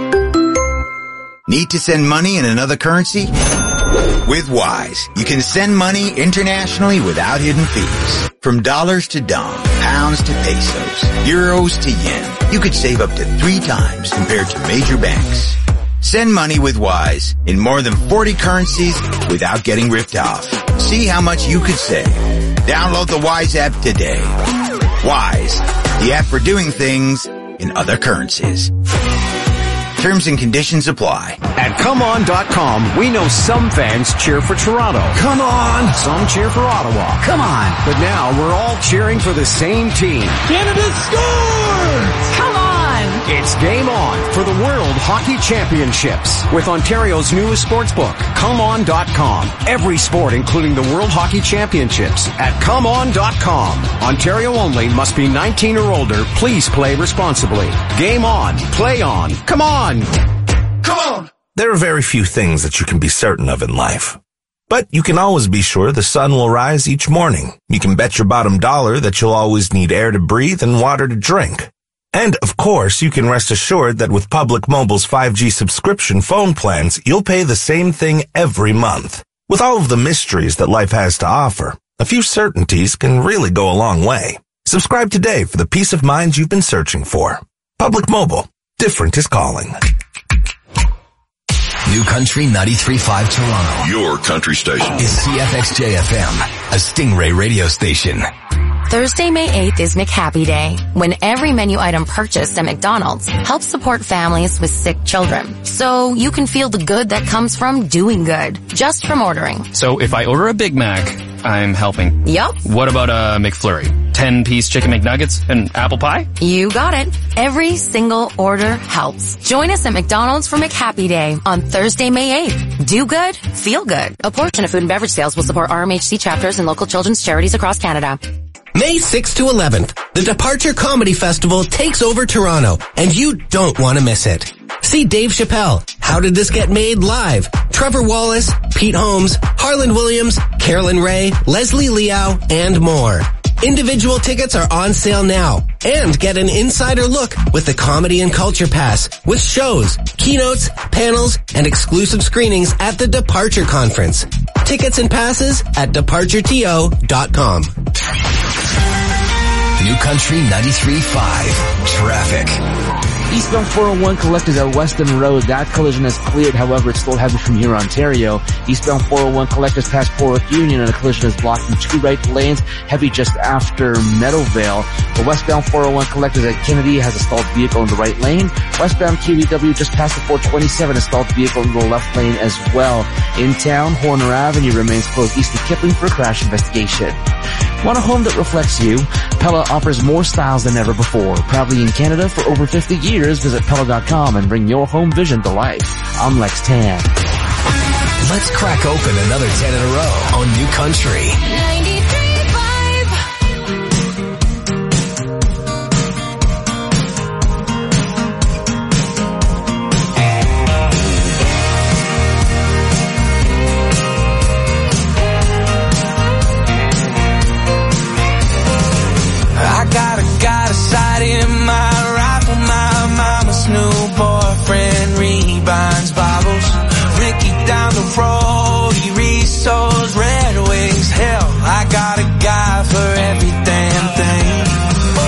Need to send money in another currency? With Wise, you can send money internationally without hidden fees. From dollars to dong, pounds to pesos, euros to yen, you could save up to 3 times compared to major banks. Send money with Wise in more than 40 currencies without getting ripped off. See how much you could save. Download the Wise app today. Wise, the app for doing things in other currencies. Terms and conditions apply. At ComeOn.com, we know some fans cheer for Toronto. Come on! Some cheer for Ottawa. Come on! But now we're all cheering for the same team. Canada scores! Come on! It's game on for the World Hockey Championships with Ontario's newest sportsbook, ComeOn.com. Every sport, including the World Hockey Championships, at ComeOn.com. Ontario only, must be 19 or older. Please play responsibly. Game on. Play on. Come on! Come on! There are very few things that you can be certain of in life. But you can always be sure the sun will rise each morning. You can bet your bottom dollar that you'll always need air to breathe and water to drink. And, of course, you can rest assured that with Public Mobile's 5G subscription phone plans, you'll pay the same thing every month. With all of the mysteries that life has to offer, a few certainties can really go a long way. Subscribe today for the peace of mind you've been searching for. Public Mobile. Different is calling. New Country 93.5 Toronto. Your country station. Is CFXJ-FM, a Stingray radio station. Thursday, May 8th is McHappy Day, when every menu item purchased at McDonald's helps support families with sick children. So you can feel the good that comes from doing good, just from ordering. So if I order a Big Mac, I'm helping. Yup. What about a McFlurry? 10-piece chicken McNuggets and apple pie? You got it. Every single order helps. Join us at McDonald's for McHappy Day on Thursday, May 8th. Do good, feel good. A portion of food and beverage sales will support RMHC chapters and local children's charities across Canada. May 6th to 11th, the Departure Comedy Festival takes over Toronto, and you don't want to miss it. See Dave Chappelle, How Did This Get Made live, Trevor Wallace, Pete Holmes, Harlan Williams, Carolyn Ray, Leslie Liao, and more. Individual tickets are on sale now, and get an insider look with the Comedy and Culture Pass, with shows, keynotes, panels, and exclusive screenings at the Departure Conference. Tickets and passes at departureto.com. New Country 93.5 Traffic. Eastbound 401 collectors at Weston Road. That collision is cleared. However, it's still heavy from here, Ontario. Eastbound 401 collectors past Porth Union, and the collision is blocking 2 right lanes. Heavy just after Meadowvale. The westbound 401 collectors at Kennedy has a stalled vehicle in the right lane. Westbound KVW just past the 427, a stalled vehicle in the left lane as well. In town, Horner Avenue remains closed east of Kipling for a crash investigation. Want a home that reflects you? Pella offers more styles than ever before. Proudly in Canada for over 50 years, visit Pella.com and bring your home vision to life. I'm Lex Tan. Let's crack open another 10 in a row on New Country 93.5. die for every damn thing. Oh,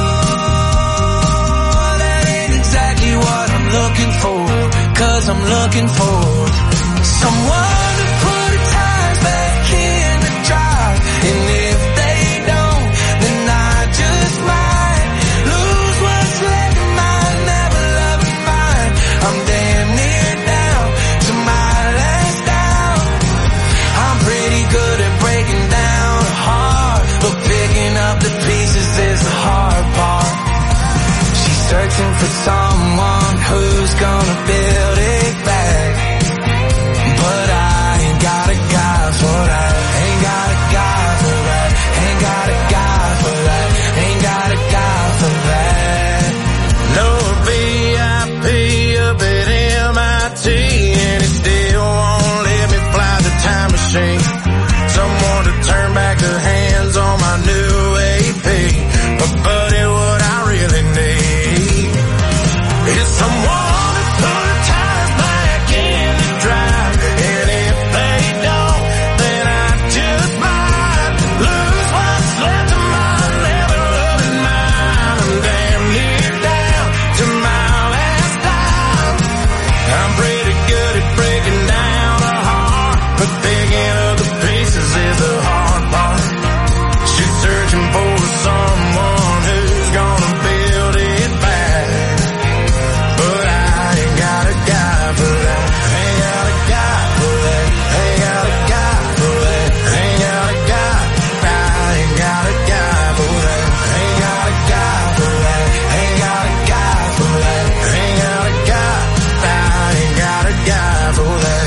that ain't exactly what I'm looking for, 'cause I'm looking for someone to put the tires back in the drive. And if they don't, then I just might lose what's left of my never loving mind. I'm damn near down to my last down. I'm pretty good at breaking down a heart, but picking up the pieces is the hard part. She's searching for someone who's gonna build it back, but I ain't got a guy for that. Ain't got a guy for that. Ain't got a guy for that. Ain't got a guy for that. No VIP up at MIT, and it still won't let me fly the time machine. Someone to turn back the hands on my new AP. But buddy, what I really need is someone to put the tires back in the drive. And if they don't, then I just might lose what's left of my never loving mind. I'm damn near down to my last dime. I'm pretty good at breaking down a heart, but picking up the pieces is the hard part. She's searching for someone who's gonna build it back, but I ain't got a guy for that. Ain't got a guy for that. Ain't got a guy for that. Ain't got a guy. I ain't got a guy for that. Ain't got a guy for that. Ain't got a guy for that. Ain't got a guy. I ain't got a guy for that.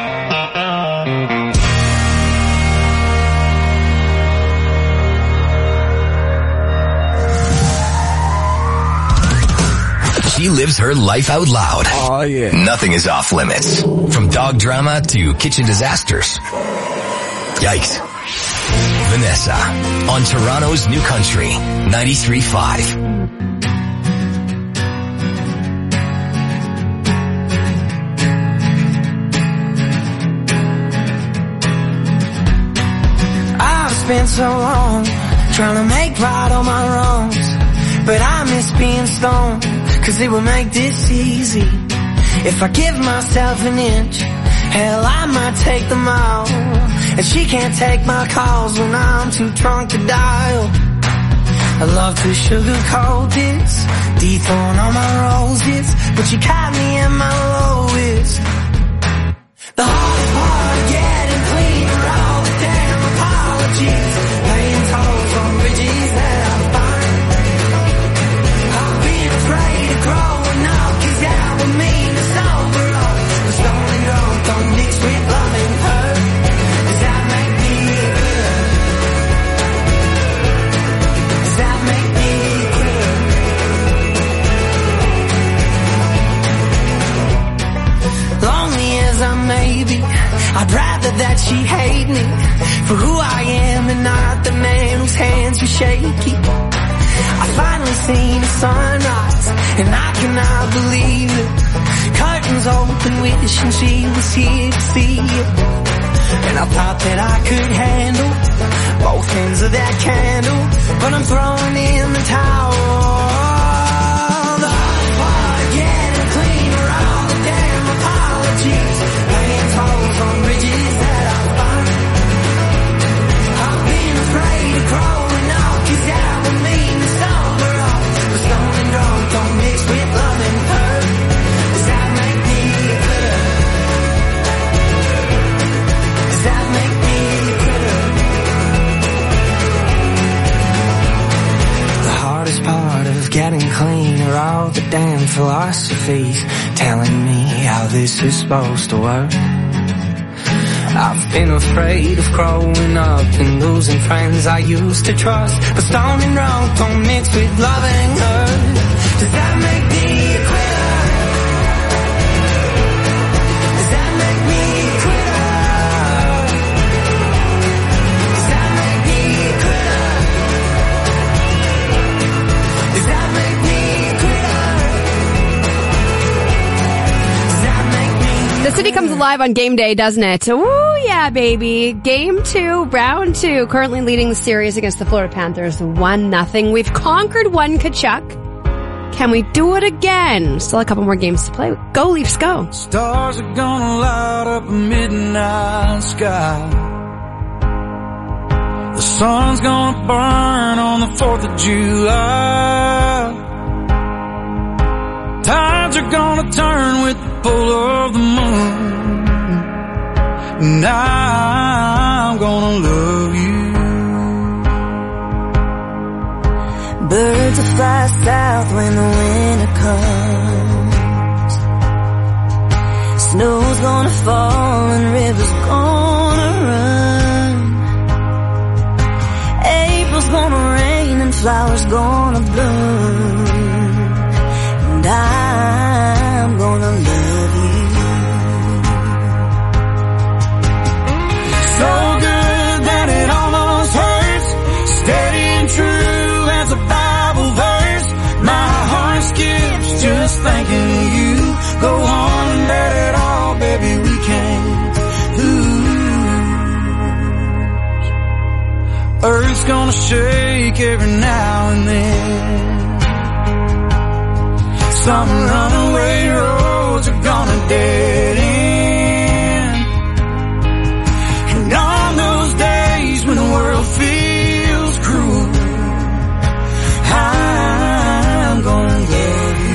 She lives her life out loud. Oh, yeah. Nothing is off limits. From dog drama to kitchen disasters. Yikes. Vanessa on Toronto's New Country, 93.5. I've spent so long trying to make right all my wrongs, but I miss being stoned, 'cause it would make this easy. If I give myself an inch, hell, I might take them all. And she can't take my calls when I'm too drunk to dial. I love to sugarcoat this, dethorn all my roses, but you caught me in my lowest. The hardest part of getting clean are all the damn apologies, paying tolls on bridges that I find. I've been afraid of growing up, 'cause that would mean it's over all. The stone and gold don't mix with love and hurt. Does that make me good? Does that make me good? Lonely as I may be, I'd rather that she hate me for who I am and not the man whose hands were shaky. I finally seen the sunrise, and I cannot believe it. Curtains open, wishing she was here to see it. And I thought that I could handle both ends of that candle, but I'm throwing in the towel. The hard part of getting clean are all the damn apologies, paying tolls on bridges that I find. I've been afraid of growing up, 'cause that would mean it's over all. But stone and gold don't mix with love and hurt. Does that make me good? Does that make me good? The hardest part of getting clean are all the damn philosophies telling me how this is supposed to work. I've been afraid of growing up and losing friends I used to trust, but stone and rock don't mix with loving her. Does that make me a quitter? Does that make me a quitter? Does that make me a quitter? Does that make me a quitter? Does that make me The city comes a live on game day, doesn't it? Ooh, yeah, baby. Game 2, round 2. Currently leading the series against the Florida Panthers 1-0. We've conquered one Kachuk. Can we do it again? Still a couple more games to play. Go, Leafs, go. Stars are gonna light up a midnight sky. The sun's gonna burn on the 4th of July. Tides are gonna turn with the pull of the moon. And I'm gonna love you. Birds will fly south when the winter comes. Snow's gonna fall and rivers gonna run. April's gonna rain and flowers gonna bloom. And I'm gonna love you. So good that it almost hurts. Steady and true as a Bible verse. My heart skips just thinking of you. Go on and let it all, baby, we can't lose. Earth's gonna shake every now and then. Some runaway roads are gonna dead end. And on those days when the world feels cruel, I'm gonna love you.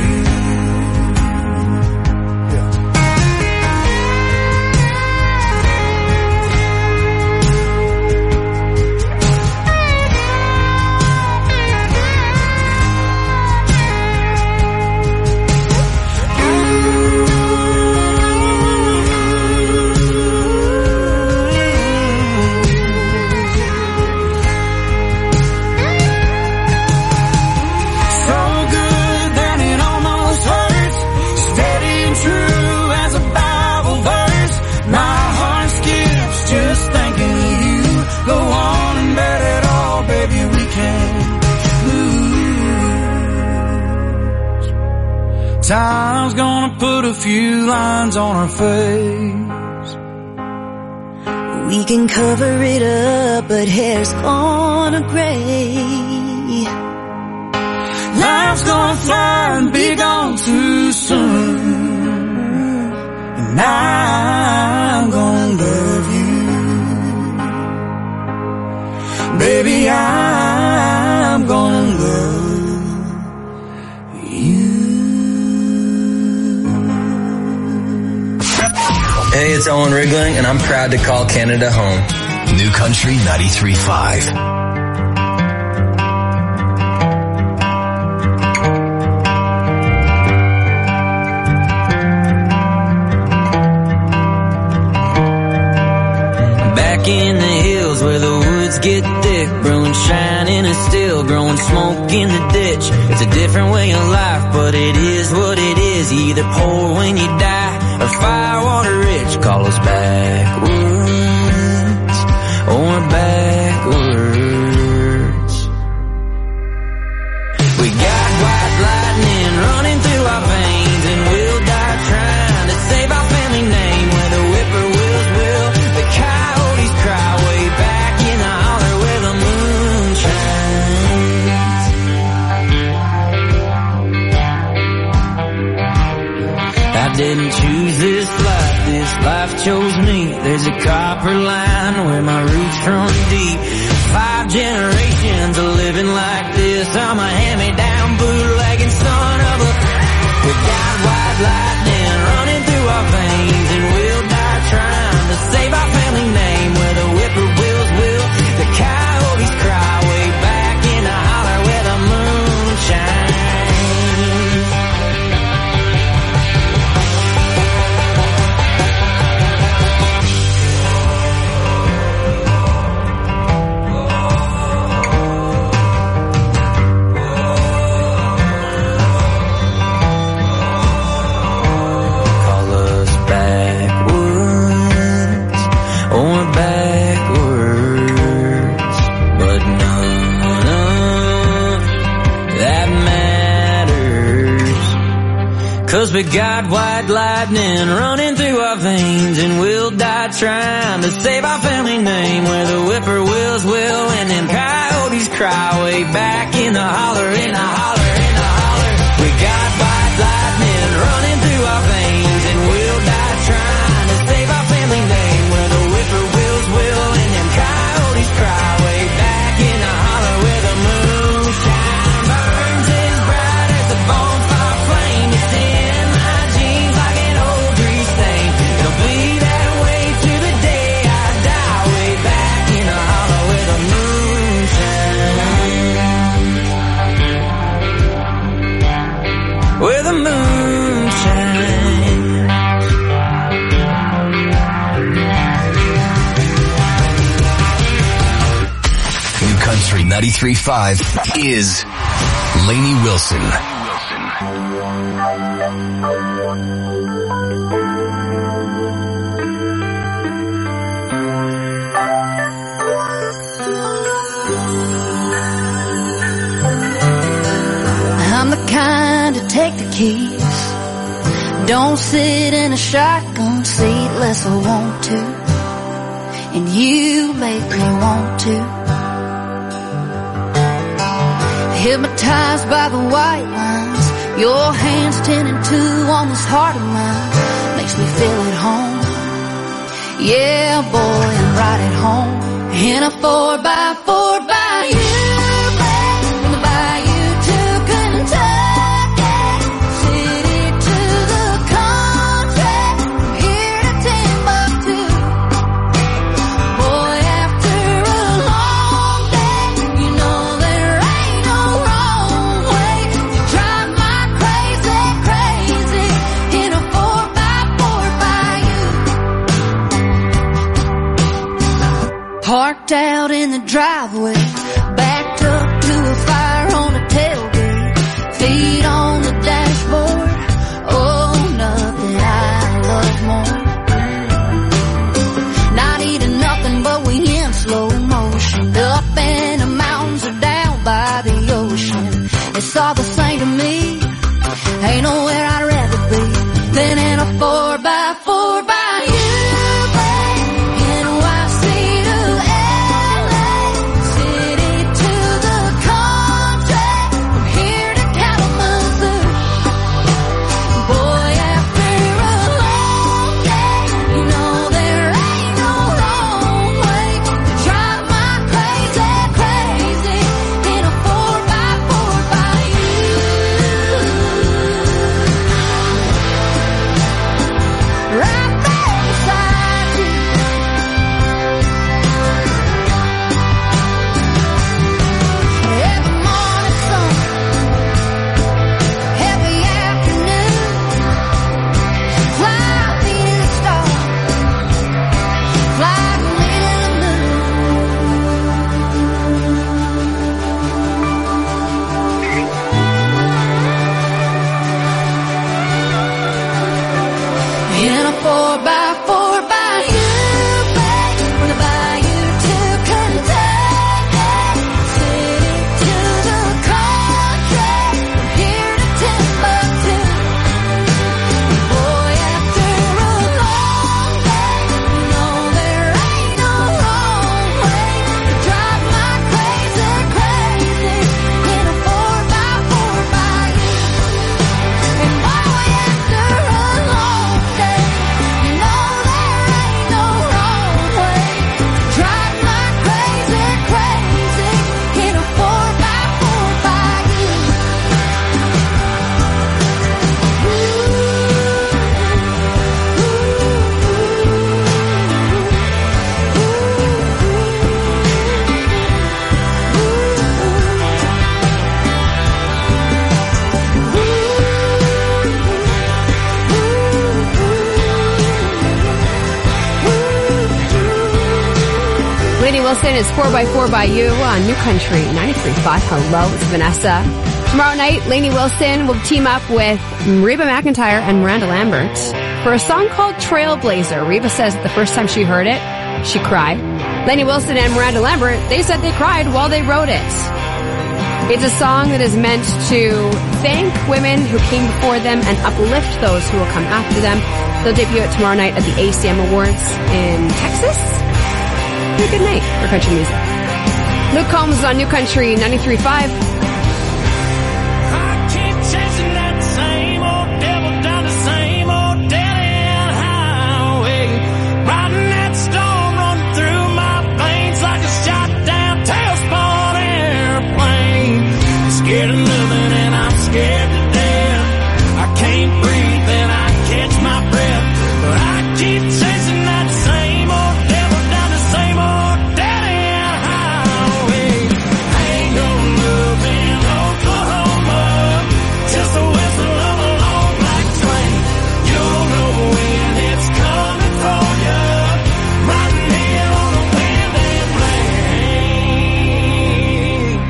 Time's gonna put a few lines on our face. We can cover it up, but hair's gonna gray. Life's gonna fly and be gone too soon. And I'm gonna love you. Baby, I'm gonna love you. Hey, it's Owen Rigling, and I'm proud to call Canada home. New Country 93.5. Back in the hills where the woods get thick, brewing, shining and still growing smoke in the ditch. It's a different way of life, but it is what it is. You either pour when you die or firewater rich. Call us backwards or backwards. We got white lightning running through our veins, and we'll die trying to save our family name. Where the whippoorwills will, the coyotes cry way back in the holler where the moon shines. I didn't choose this life chose me. There's a copper line where my roots run deep. 5 generations of living like this. I'm a hand-me-down bootlegging son of a... We got white lightning running through our veins, and we'll die trying to save our family name. Where the whippoorwills will, the coyotes cry way back in the holler where the moon shines. 'Cause we got white lightning running through our veins, and we'll die trying to save our family name. Where the whippoorwills will and them coyotes cry way back in the holler, in the holler, in the holler. We got white lightning running through our veins, and we'll die trying to save our family name. Where the whippoorwills will and them coyotes cry way back in the holler, where the moonshine burns as bright as the bonfire flame. It's in my jeans like an old grease stain. It'll be that way to the day I die, way back in the holler where the moonshine, where the moonshine. New Country 93.5 is Lainey Wilson. I'm the kind to take the keys, don't sit in a shotgun seat unless I want to, and you make me want to. Hypnotized by the white lines, your hands 10 and 2 on this heart of mine, makes me feel at home. Yeah, boy, I'm right at home. In a 4x4 by you, babe, from the bayou to Kentucky, city to the country, from here to Timbuktu. Boy, after a long day, you know there ain't no wrong way to drive my crazy, crazy in a 4x4 by you. Parked out in the driveway, backed up to a fire on the tailgate, feet on the dashboard. Oh, nothing I love more. Not eating nothing, but we in slow motion, up in the mountains or down by the ocean. It's all the same to me, ain't nowhere I'd rather be than in a 4x4 by you, babe. NYC to LA, city to the country, from here to Kalamazoo. Boy, after a long day, you know there ain't no wrong way to drive my crazy, crazy in a 4x4 by you. Right there beside you. Every morning sun, every afternoon, fly me to the stars, fly me to the moon. In a 4x4 by you, babe, from the bayou to Kentucky, city to the country, from here to Timbuktu. Boy, after a long day, you know there ain't no wrong way to drive my crazy, crazy in a 4x4 by you. And boy, after a long day, you know there ain't no wrong way to drive my crazy, crazy in a 4x4 by you. Lainey Wilson is 4x4 by you on New Country 93.5. Hello, it's Vanessa. Tomorrow night, Lainey Wilson will team up with Reba McEntire and Miranda Lambert for a song called Trailblazer. Reba says the first time she heard it, she cried. Lainey Wilson and Miranda Lambert, they said they cried while they wrote it. It's a song that is meant to thank women who came before them and uplift those who will come after them. They'll debut it tomorrow night at the ACM Awards in Texas. Pretty good night for country music. Luke Combs on New Country 93.5. Scared of nothing and I'm scared to death. I can't breathe and I catch my breath. But I keep chasing that same old devil down the same old dead-end highway. I ain't gonna move in Oklahoma, just the whistle of a long black train. You'll know when it's coming for you, riding in on the wind and rain.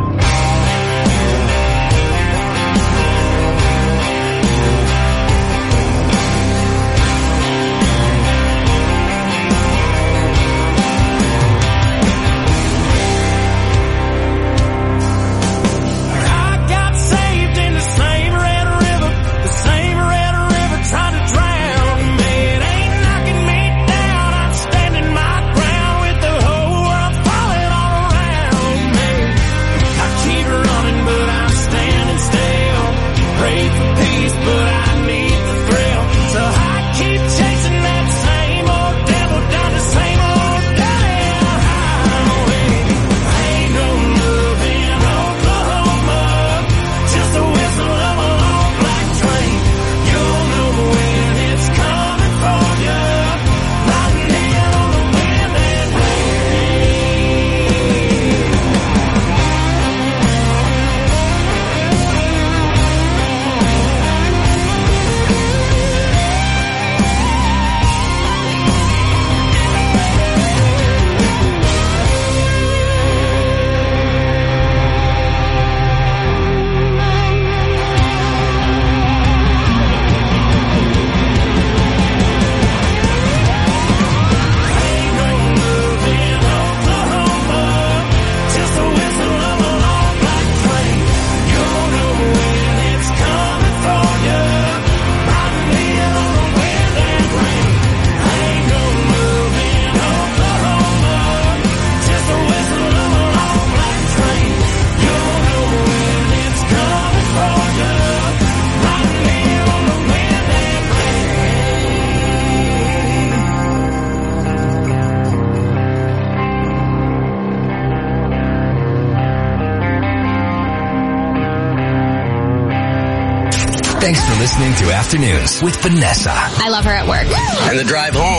Trying to drown me. It ain't knocking me down. I'm standing my ground with the whole world falling all around me. I keep running, but I'm standing still. Pray for peace, but I need the thrill. So I keep chasing that same old devil down the same old dead-end highway. I ain't gonna move in Oklahoma, just the whistle of a long black train. You'll know when it's coming for you, riding in on the wind and just the whistle of a long black train. You'll know when it's coming for you, riding in on the wind and rain. I ain't gonna move in Oklahoma, just the whistle of a long black train. You'll know when it's coming for you, riding in on the wind and Thanks for listening to Afternoons with Vanessa. I love her at work. And the drive home.